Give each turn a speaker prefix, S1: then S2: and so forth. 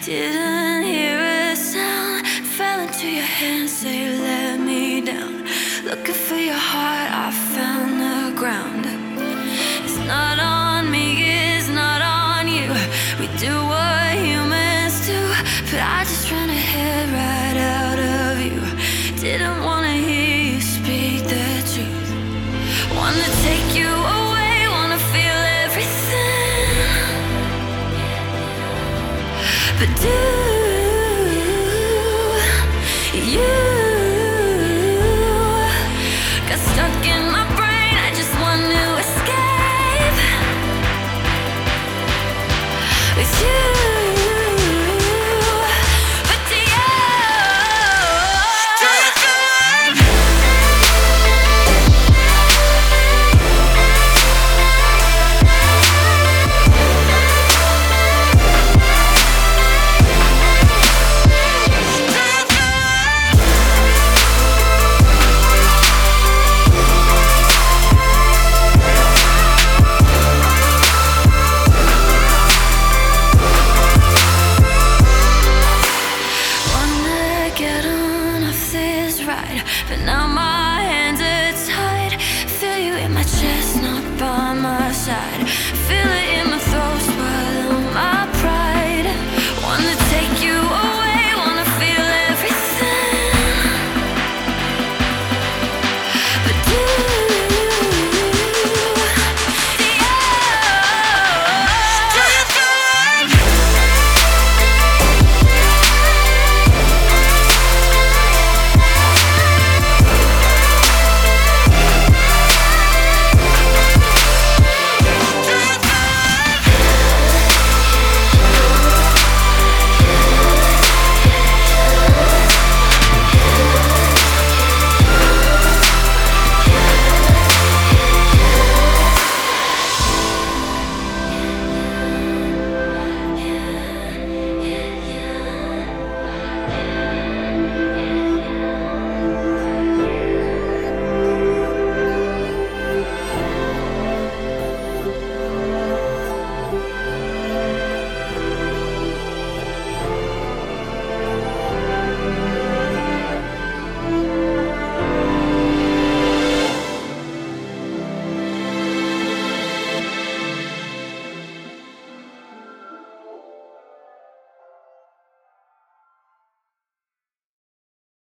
S1: Didn't hear a sound, fell into your hands, they let me down. Looking for your heart, I found the ground. It's not on me, it's not on you. We do what humans do, but I just ran ahead right out of you. Didn't wanna hear you speak the truth. Wanna take you away, wanna feel everything, but do you got stuck in my brain? I just want to escape with you. But do you get on off this ride? But now my hands are tied. Feel you in my chest, not by my side. Feel it in